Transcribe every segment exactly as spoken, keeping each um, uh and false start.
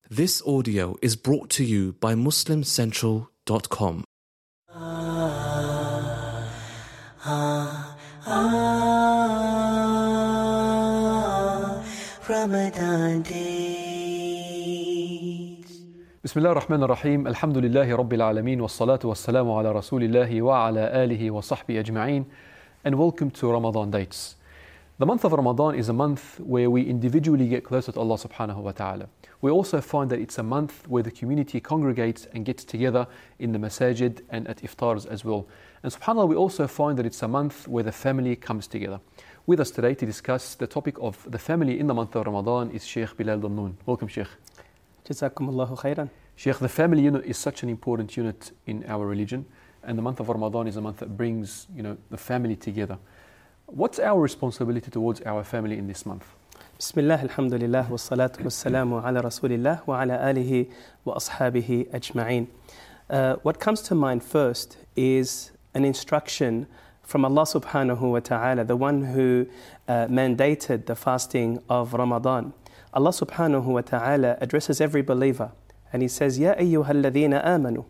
This audio is brought to you by muslim central dot com. Ramadan days. Bismillah ar-Rahman ar-Rahim. Alhamdulillahi Rabbil Alameen. Wassalatu wassalamu ala Rasulillahi wa ala alihi wa sahbihi ajma'een. And welcome to Ramadan Dates. The month of Ramadan is a month where we individually get closer to Allah subhanahu wa ta'ala. We also find that it's a month where the community congregates and gets together in the masajid and at iftars as well. And subhanAllah, we also find that it's a month where the family comes together. With us today to discuss the topic of the family in the month of Ramadan is Sheikh Bilal Damnoon. Welcome, Sheikh. Jazakumullahu khairan. Sheikh, the family unit is such an important unit in our religion, and the month of Ramadan is a month that brings, you know, the family together. What's our responsibility towards our family in this month? Bismillah, alhamdulillah, wassalatu wassalamu ala rasulillah wa ala alihi wa ashabihi ajma'een. Uh, what comes to mind first is an instruction from Allah subhanahu wa ta'ala, the one who uh, mandated the fasting of Ramadan. Allah subhanahu wa ta'ala addresses every believer and He says, Ya ayyuhal ladhina amanu.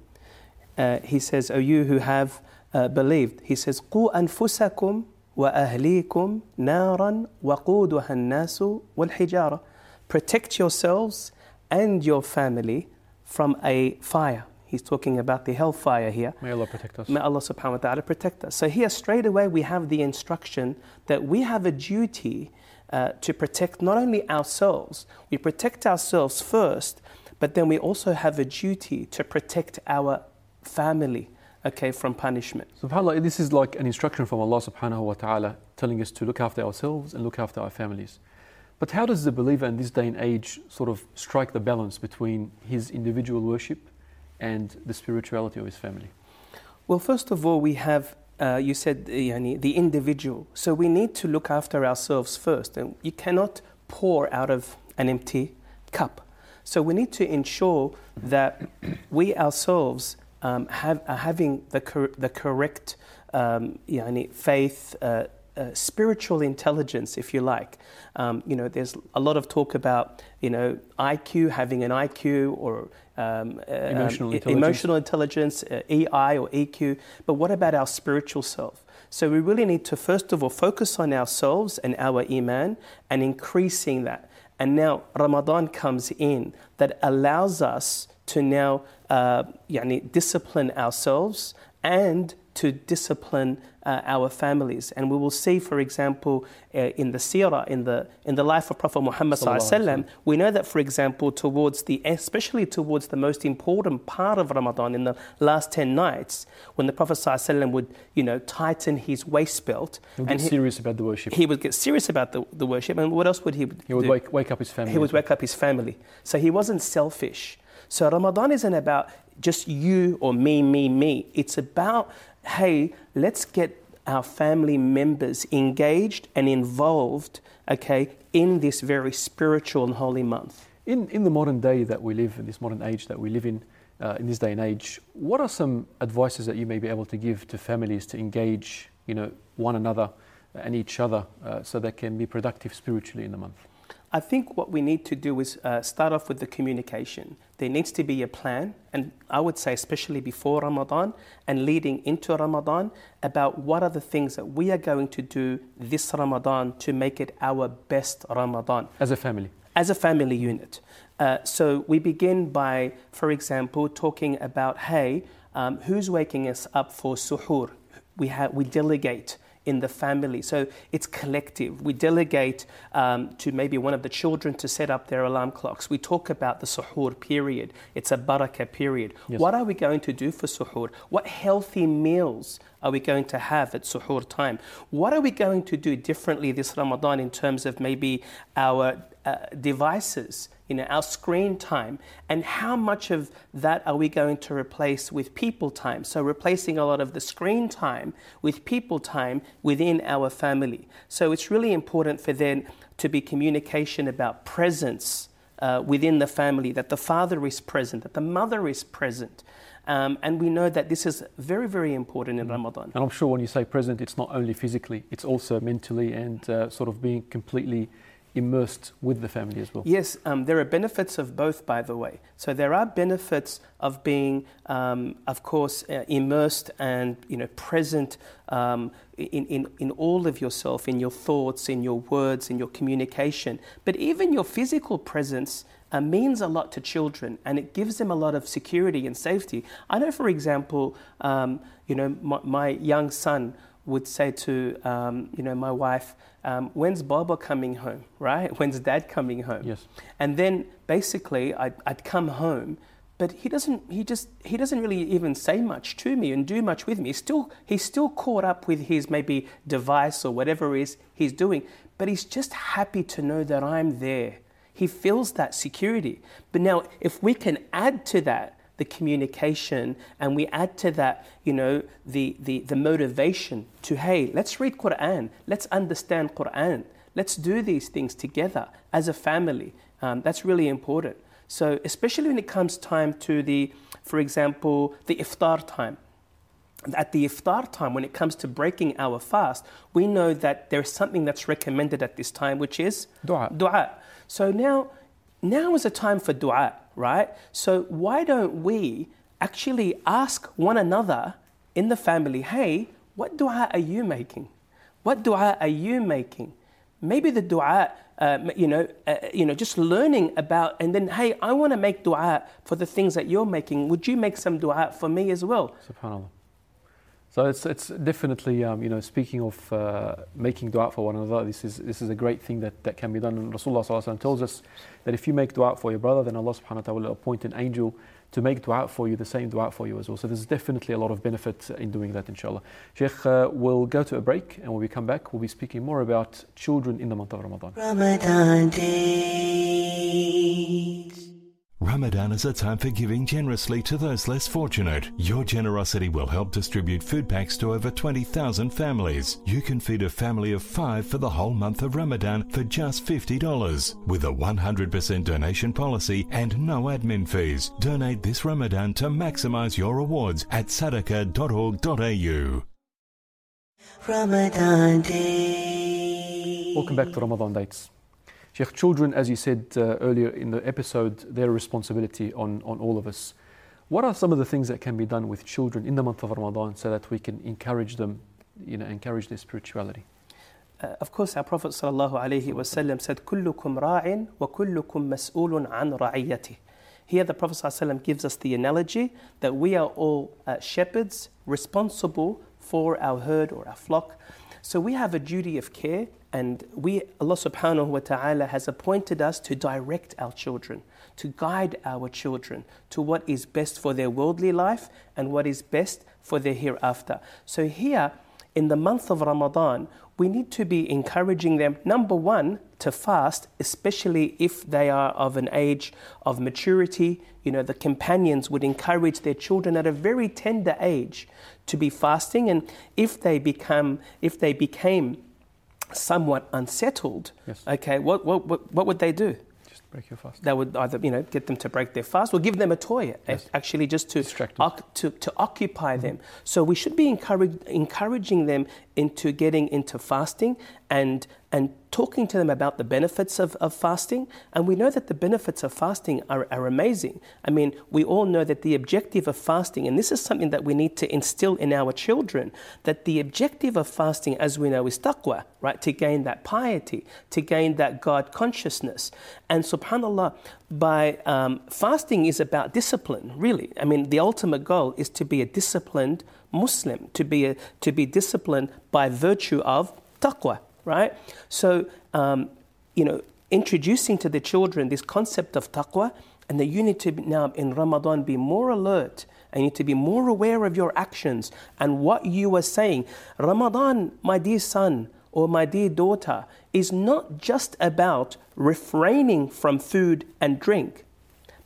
Uh, he says, O you who have uh, believed. He says, Qu anfusakum وَأَهْلِيكُمْ نَارًا وَقُودُهَا النَّاسُ وَالْحِجَارَةُ. Protect yourselves and your family from a fire. He's talking about the hellfire here. May Allah protect us. May Allah subhanahu wa ta'ala protect us. So here straight away we have the instruction that we have a duty uh, to protect not only ourselves, we protect ourselves first, but then we also have a duty to protect our family, okay, from punishment. SubhanAllah, this is like an instruction from Allah subhanahu wa ta'ala telling us to look after ourselves and look after our families. But how does the believer in this day and age sort of strike the balance between his individual worship and the spirituality of his family? Well, first of all, we have, uh, you said, uh, yani, the individual. So we need to look after ourselves first. And you cannot pour out of an empty cup. So we need to ensure that we ourselves Um, have, are having the cor- the correct um, yani, faith, uh, uh, spiritual intelligence, if you like. Um, you know, there's a lot of talk about, you know, I Q, having an I Q or um, uh, emotional um, intelligence, emotional intelligence uh, E I or E Q. But what about our spiritual self? So we really need to first of all focus on ourselves and our iman and increasing that. And now Ramadan comes in that allows us to now uh, yani, discipline ourselves and to discipline uh, our families. And we will see, for example, uh, in the seerah, in the in the life of Prophet Muhammad sallallahu alaihi wasallam, we know that, for example, towards the, especially towards the most important part of Ramadan, in the last ten nights, when the Prophet sallallahu alaihi wasallam would, you know, tighten his waist belt. He would and get he, serious about the worship. He would get serious about the, the worship. And what else would he do? He would wake, wake up his family. He would wake up his family. So he wasn't selfish. So Ramadan isn't about just you or me, me, me. It's about, hey, let's get our family members engaged and involved, okay, in this very spiritual and holy month. In in the modern day that we live, in this modern age that we live in, uh, in this day and age, what are some advices that you may be able to give to families to engage, you know, one another and each other uh, so they can be productive spiritually in the month? I think what we need to do is uh, start off with the communication. There needs to be a plan, and I would say especially before Ramadan and leading into Ramadan, about what are the things that we are going to do this Ramadan to make it our best Ramadan. As a family? As a family unit. Uh, so we begin by, for example, talking about, hey, um, who's waking us up for suhoor? We, ha- we delegate in the family. So it's collective. We delegate um, to maybe one of the children to set up their alarm clocks. We talk about the suhoor period. It's a barakah period. Yes. What are we going to do for suhoor? What healthy meals are we going to have at suhoor time? What are we going to do differently this Ramadan in terms of maybe our uh, devices, you know, our screen time, and how much of that are we going to replace with people time? So replacing a lot of the screen time with people time within our family. So it's really important for then to be communication about presence uh, within the family, that the father is present, that the mother is present. Um, and we know that this is very, very important in Ramadan. And I'm sure when you say present, it's not only physically, it's also mentally and uh, sort of being completely immersed with the family as well. Yes, um, there are benefits of both, by the way. So there are benefits of being, um, of course, uh, immersed and you know present um, in, in, in all of yourself, in your thoughts, in your words, in your communication. But even your physical presence uh, means a lot to children, and it gives them a lot of security and safety. I know, for example, um, you know, my, my young son would say to, um, you know, my wife, um, when's Baba coming home, right? When's Dad coming home? Yes. And then basically I'd, I'd come home, but he doesn't, he just, he doesn't really even say much to me and do much with me. He's still, he's still caught up with his maybe device or whatever it is he's doing, but he's just happy to know that I'm there. He feels that security. But now if we can add to that the communication, and we add to that, you know, the, the, the motivation to, hey, let's read Quran, let's understand Quran, let's do these things together as a family. Um, that's really important. So especially when it comes time to the, for example, the iftar time. At the iftar time, when it comes to breaking our fast, we know that there's something that's recommended at this time, which is Dua. Dua. So now, now is a time for dua, right? So why don't we actually ask one another in the family, hey, what dua are you making? What dua are you making? Maybe the dua, uh, you know, uh, you know, just learning about, and then, hey, I want to make dua for the things that you're making. Would you make some dua for me as well? SubhanAllah. So it's it's definitely, um, you know, speaking of uh, making dua for one another, this is this is a great thing that, that can be done. And Rasulullah sallallahu alaihi wasallam tells us that if you make dua for your brother, then Allah subhanahu wa ta'ala will appoint an angel to make dua for you, the same dua for you as well. So there's definitely a lot of benefit in doing that, inshallah. Sheikh, uh, we'll go to a break, and when we come back, we'll be speaking more about children in the month of Ramadan. Ramadan days. Ramadan is a time for giving generously to those less fortunate. Your generosity will help distribute food packs to over twenty thousand families. You can feed a family of five for the whole month of Ramadan for just fifty dollars. With a one hundred percent donation policy and no admin fees. Donate this Ramadan to maximize your rewards at sadaqah dot org dot a u. Ramadan Day. Welcome back to Ramadan Dates. Sheikh, children, as you said uh, earlier in the episode, they're a responsibility on, on all of us. What are some of the things that can be done with children in the month of Ramadan so that we can encourage them, you know, encourage their spirituality? Uh, of course, our Prophet sallallahu alaihi wasallam said, "Kullukum ra'in wa kullukum mas'ulun an ra'iyati." Here, the Prophet sallallahu alaihi wasallam gives us the analogy that we are all uh, shepherds responsible for our herd or our flock. So we have a duty of care, and we, Allah subhanahu wa ta'ala has appointed us to direct our children, to guide our children to what is best for their worldly life and what is best for their hereafter. So here, in the month of Ramadan, we need to be encouraging them, number one, to fast, especially if they are of an age of maturity. You know, the companions would encourage their children at a very tender age to be fasting, and if they become, if they became somewhat unsettled, yes. okay, what, what what what would they do? Just break your fast. That would either, you know, get them to break their fast or give them a toy, yes. actually, just to Distract oc- to, to occupy mm-hmm. them. So we should be encourage, encouraging them into getting into fasting and and talking to them about the benefits of, of fasting. And we know that the benefits of fasting are, are amazing. I mean, we all know that the objective of fasting, and this is something that we need to instill in our children, that the objective of fasting, as we know, is taqwa, right? To gain that piety, to gain that God consciousness. And subhanAllah, by um, fasting is about discipline, really. I mean, the ultimate goal is to be a disciplined Muslim, to be a, to be disciplined by virtue of taqwa. Right? So, um, you know, introducing to the children this concept of taqwa, and that you need to now in Ramadan be more alert, and you need to be more aware of your actions and what you are saying. Ramadan, my dear son or my dear daughter, is not just about refraining from food and drink,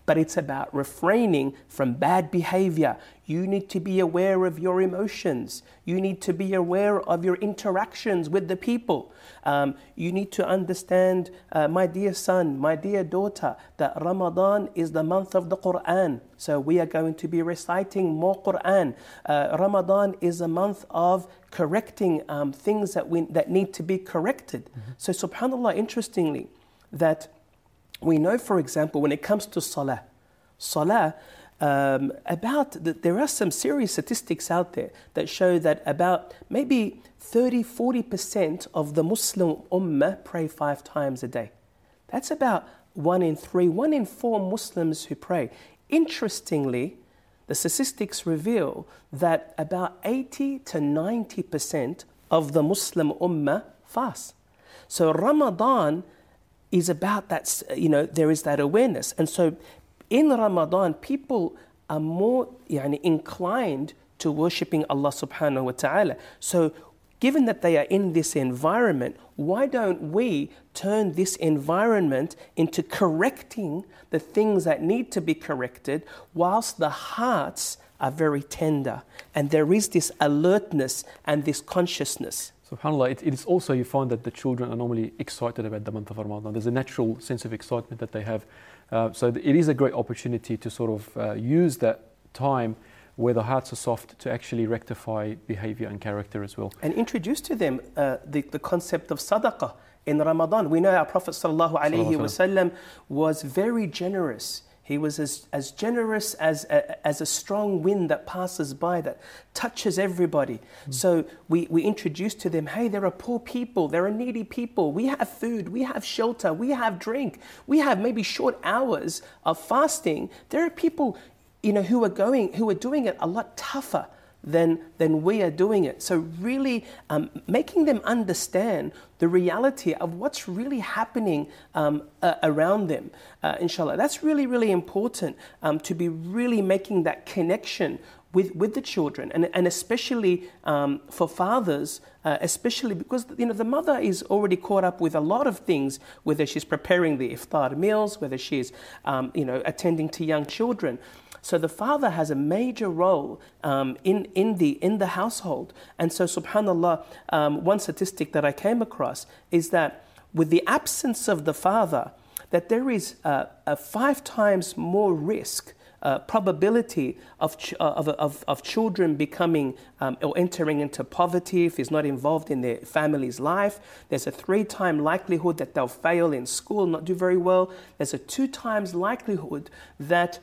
but it's about refraining from bad behavior. You need to be aware of your emotions. You need to be aware of your interactions with the people. Um, you need to understand, uh, my dear son, my dear daughter, that Ramadan is the month of the Quran. So we are going to be reciting more Quran. Uh, Ramadan is a month of correcting um, things that we that need to be corrected. Mm-hmm. So subhanAllah, interestingly, that we know, for example, when it comes to salah, salah, um, about the, there are some serious statistics out there that show that about maybe thirty, forty percent of the Muslim ummah pray five times a day. That's about one in three, one in four Muslims who pray. Interestingly, the statistics reveal that about eighty to ninety percent of the Muslim ummah fast. So Ramadan is about that, you know, there is that awareness. And so in Ramadan, people are more yani, inclined to worshipping Allah subhanahu wa ta'ala. So given that they are in this environment, why don't we turn this environment into correcting the things that need to be corrected whilst the hearts are very tender and there is this alertness and this consciousness? SubhanAllah, it, it is also, you find that the children are normally excited about the month of Ramadan. There's a natural sense of excitement that they have. Uh, so it is a great opportunity to sort of uh, use that time where the hearts are soft to actually rectify behavior and character as well. And introduce to them uh, the, the concept of sadaqah in Ramadan. We know our Prophet sallallahu alaihi wasallam was very generous. He was as, as generous as a, as a strong wind that passes by, that touches everybody. Mm. So we, we introduce to them, hey, there are poor people, there are needy people. We have food, we have shelter, we have drink. We have maybe short hours of fasting. There are people, you know, who are going, who are doing it a lot tougher than than we are doing it. So really um, making them understand the reality of what's really happening um, uh, around them, uh, inshallah. That's really, really important um, to be really making that connection with, with the children, and, and especially um, for fathers, uh, especially because, you know, the mother is already caught up with a lot of things, whether she's preparing the iftar meals, whether she's, um, you know, attending to young children. So the father has a major role um, in, in, the, in the household. And so subhanAllah, um, one statistic that I came across is that with the absence of the father, that there is uh, a five times more risk, uh, probability of, ch- of, of, of children becoming um, or entering into poverty if he's not involved in their family's life. There's a three time likelihood that they'll fail in school, not do very well. There's a two times likelihood that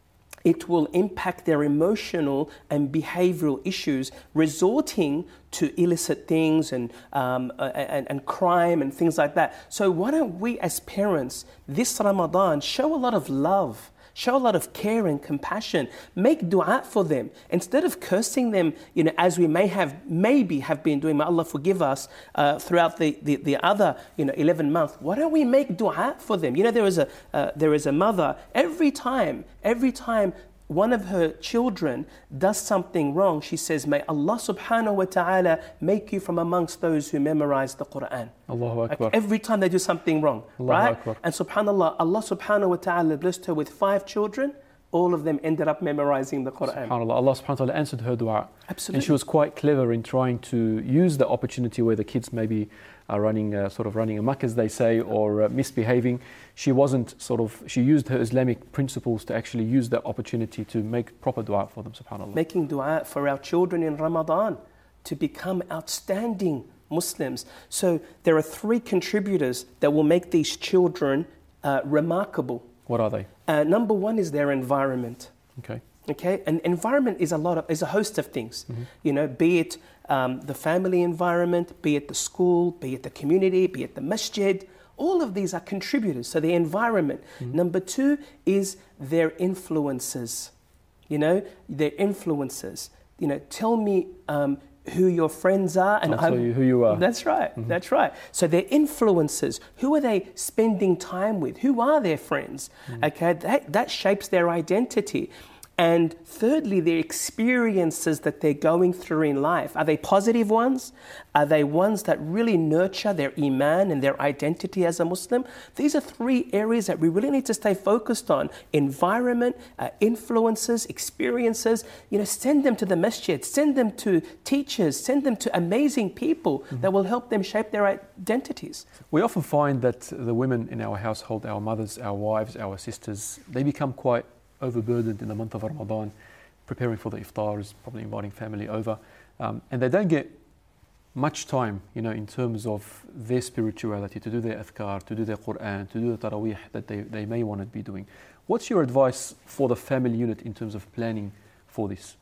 it will impact their emotional and behavioral issues, resorting to illicit things and, um, and, and crime and things like that. So why don't we as parents this Ramadan show a lot of love, show a lot of care and compassion, make dua for them instead of cursing them, you know, as we may have, maybe have been doing, may Allah forgive us, uh, throughout the, the, the other, you know, eleven months. Why don't we make dua for them? You know, there is a, uh, there is a mother, every time, every time one of her children does something wrong, she says, may Allah subhanahu wa ta'ala make you from amongst those who memorize the Quran. Allahu Akbar. Like every time they do something wrong, Allahu right? Akbar. And subhanallah, Allah subhanahu wa ta'ala blessed her with five children. All of them ended up memorizing the Quran. SubhanAllah, Allah subhanahu wa ta'ala answered her dua. Absolutely. And she was quite clever in trying to use the opportunity where the kids maybe are running, uh, sort of running amok, as they say, or uh, misbehaving. She wasn't sort of, she used her Islamic principles to actually use that opportunity to make proper dua for them, subhanAllah. Making dua for our children in Ramadan to become outstanding Muslims. So there are three contributors that will make these children uh, remarkable. What are they? Uh, number one is their environment. Okay. Okay, and environment is a lot of is a host of things. Mm-hmm. You know, be it um, the family environment, be it the school, be it the community, be it the masjid. All of these are contributors. So the environment. Mm-hmm. Number two is their influences. You know, their influences. You know, tell me um, who your friends are, and I'll tell you who you are. That's right. Mm-hmm. That's right. So their influences. Who are they spending time with? Who are their friends? Mm-hmm. Okay, that that shapes their identity. And thirdly, their experiences that they're going through in life. Are they positive ones? Are they ones that really nurture their iman and their identity as a Muslim? These are three areas that we really need to stay focused on. Environment, uh, influences, experiences. You know, send them to the masjid, send them to teachers, send them to amazing people mm-hmm. that will help them shape their identities. We often find that the women in our household, our mothers, our wives, our sisters, they become quite overburdened in the month of Ramadan, preparing for the iftars, probably inviting family over, um, and they don't get much time, you know, in terms of their spirituality, to do their adhkar, to do their Quran, to do the tarawih that they, they may want to be doing. What's your advice for the family unit in terms of planning for this?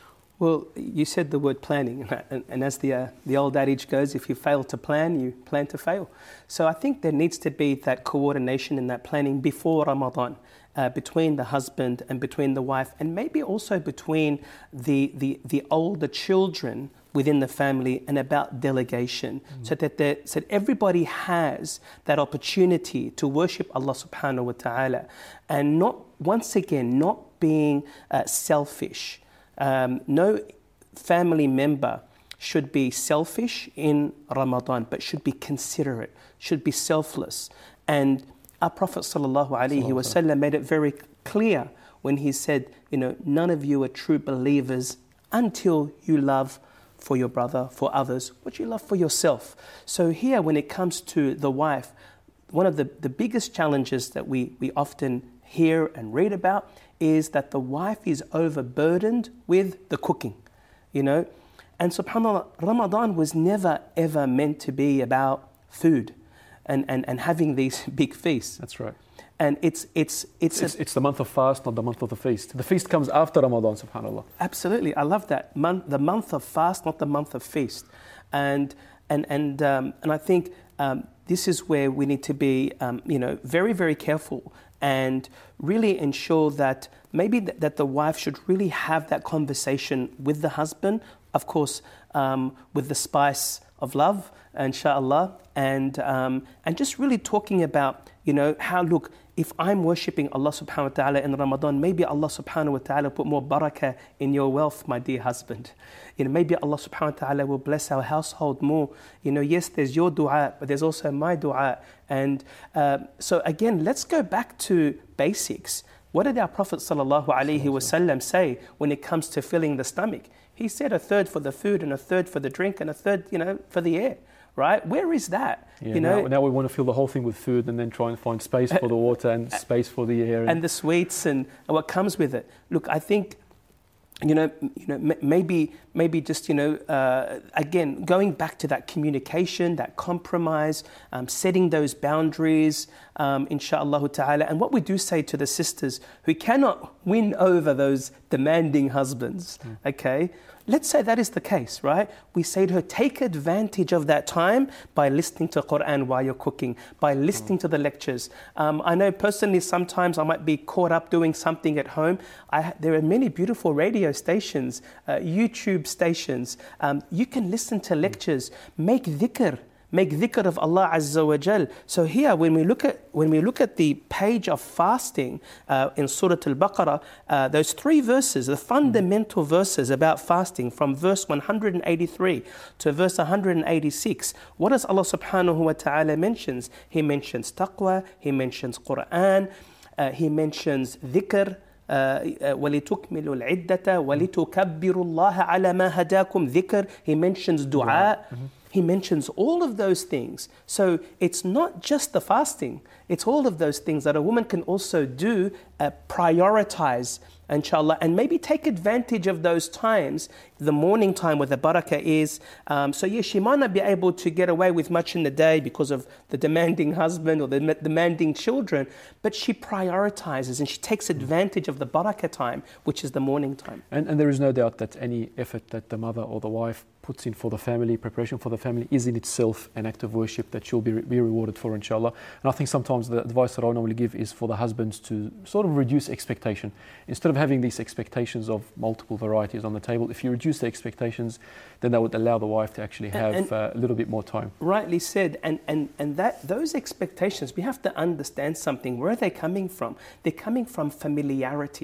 Well, you said the word planning, and, and as the uh, the old adage goes, if you fail to plan, you plan to fail. So I think there needs to be that coordination and that planning before Ramadan. Uh, between the husband and between the wife, and maybe also between the, the, the older children within the family, and about delegation, mm-hmm. so that there, so that everybody has that opportunity to worship Allah subhanahu wa ta'ala, and not, once again, not being uh, selfish. Um, no family member should be selfish in Ramadan, but should be considerate, should be selfless. And our Prophet sallallahu alaihi wasallam made it very clear when he said, you know, none of you are true believers until you love for your brother, for others, what you love for yourself. So here, when it comes to the wife, one of the, the biggest challenges that we, we often hear and read about is that the wife is overburdened with the cooking, you know. And subhanAllah, Ramadan was never ever meant to be about food. And, and, and having these big feasts. That's right. And it's it's it's it's, a, it's the month of fast, not the month of the feast. The feast comes after Ramadan, subhanAllah. Absolutely, I love that. Month, the month of fast, not the month of feast. And and and um, and I think um, this is where we need to be, um, you know, very very careful and really ensure that maybe th- that the wife should really have that conversation with the husband, of course, um, with the spice of love, inshallah, and um, and just really talking about, you know, how, look, if I'm worshipping Allah subhanahu wa ta'ala in Ramadan, maybe Allah subhanahu wa ta'ala put more barakah in your wealth, my dear husband. You know, maybe Allah subhanahu wa ta'ala will bless our household more. You know, yes, there's your dua, but there's also my dua. And uh, so again, let's go back to basics. What did our Prophet sallallahu alaihi wasallam say when it comes to filling the stomach? He said a third for the food and a third for the drink and a third, you know, for the air, right? Where is that? Yeah, you know, now, now we want to fill the whole thing with food and then try and find space for the water and space for the air. And, and the sweets and what comes with it. Look, I think, you know, you know, m- maybe, maybe just, you know, uh, again, going back to that communication, that compromise, um, setting those boundaries, um, inshaAllah ta'ala. And what we do say to the sisters who cannot win over those demanding husbands, mm. okay? Let's say that is the case, right? We say to her, take advantage of that time by listening to Quran while you're cooking, by listening mm. to the lectures. Um, I know personally sometimes I might be caught up doing something at home. I, there are many beautiful radio stations, uh, YouTube stations. Um, you can listen to lectures, make dhikr. Make dhikr of Allah Azza wa Jal. So here, when we look at when we look at the page of fasting uh, in Surah Al-Baqarah, uh, those three verses, the fundamental verses about fasting, from verse one hundred eighty-three to verse one hundred eighty-six, what does Allah Subhanahu wa Taala mentions? He mentions taqwa, He mentions Quran, uh, He mentions dhikr. وَلِتُكْمِلُوا الْعِدَّةَ وَلِتُكَبِّرُوا اللَّهَ عَلَى مَا هَدَاكُمْ dhikr. He mentions dua. Mm-hmm. He mentions all of those things. So it's not just the fasting. It's all of those things that a woman can also do, uh, prioritize, inshallah, and maybe take advantage of those times. The morning time where the barakah is. Um, so yes, she might not be able to get away with much in the day because of the demanding husband or the demanding children, but she prioritizes and she takes advantage of the barakah time, which is the morning time. And, and there is no doubt that any effort that the mother or the wife puts in for the family, preparation for the family, is in itself an act of worship that she'll be, re- be rewarded for, inshallah. And I think sometimes the advice that I normally give is for the husbands to sort of reduce expectation. Instead of having these expectations of multiple varieties on the table, if you reduce the expectations, then that would allow the wife to actually have and, and uh, a little bit more time. Rightly said. And, and, and that those expectations, we have to understand something. Where are they coming from? They're coming from familiarity.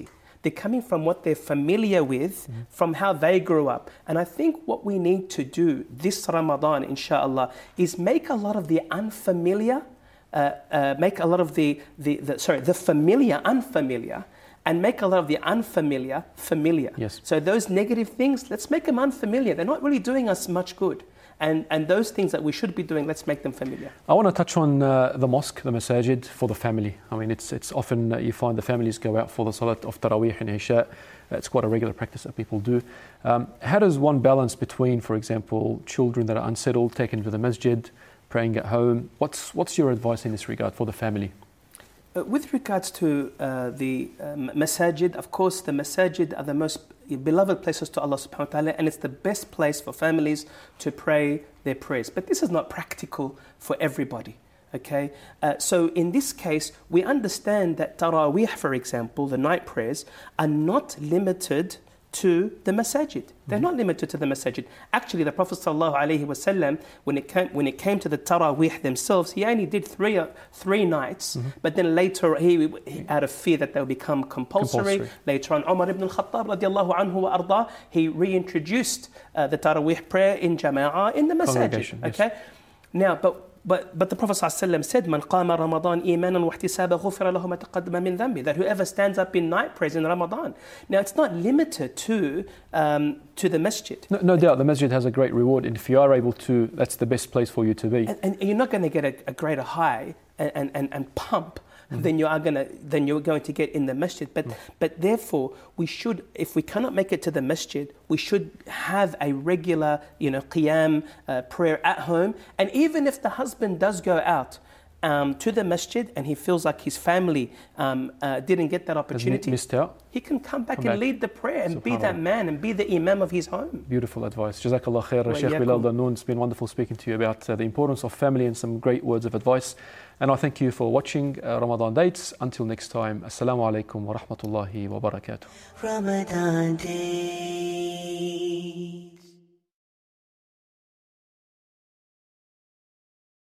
They're coming from what they're familiar with, mm-hmm. from how they grew up. And I think what we need to do this Ramadan, inshallah, is make a lot of the unfamiliar, uh, uh, make a lot of the, the, the, sorry, the familiar unfamiliar, and make a lot of the unfamiliar familiar. Yes. So those negative things, let's make them unfamiliar. They're not really doing us much good. And, and those things that we should be doing, let's make them familiar. I want to touch on uh, the mosque, the masajid, for the family. I mean, it's it's often uh, you find the families go out for the salat of Taraweeh and Isha. It's quite a regular practice that people do. Um, how does one balance between, for example, children that are unsettled, taken to the masjid, praying at home? What's, what's your advice in this regard for the family? Uh, with regards to uh, the um, masajid, of course, the masajid are the most beloved places to Allah subhanahu wa ta'ala, and it's the best place for families to pray their prayers. But this is not practical for everybody, okay? Uh, so in this case, we understand that Taraweeh, for example, the night prayers, are not limited to the masajid. They're not limited to the masajid. Actually, the Prophet sallallahu alaihi wasallam, when it came when it came to the Taraweeh themselves, he only did three uh, three nights. Mm-hmm. But then later, he, he out of fear that they'll become compulsory. compulsory. Later on, Umar ibn al-Khattab radiallahu anhu wa arda, he reintroduced uh, the Taraweeh prayer in jama'ah in the masajid. Okay, yes. Now, but. But, but the Prophet ﷺ said, "Man qama Ramadan imanan wa ihtisaban ghufira lahu ma taqaddama min dhanbi." That whoever stands up in night prayers in Ramadan. Now, it's not limited to um, to the masjid. No, no doubt, the masjid has a great reward, and if you are able to, that's the best place for you to be. And, and you're not going to get a, a greater high and and, and pump. Mm-hmm. Then you are gonna, then you're going to get in the masjid. But, mm. but therefore, we should, if we cannot make it to the masjid, we should have a regular, you know, qiyam uh, prayer at home. And even if the husband does go out um, to the masjid and he feels like his family um, uh, didn't get that opportunity, missed out, he can come back come and back. lead the prayer and be that man and be the imam of his home. Beautiful advice. Jazakallah khair, Sheikh Bilal Danoon. It's been wonderful speaking to you about uh, the importance of family and some great words of advice. And I thank you for watching uh, Ramadan Dates. Until next time, Assalamu alaikum wa rahmatullahi wa barakatuh. Ramadan Day.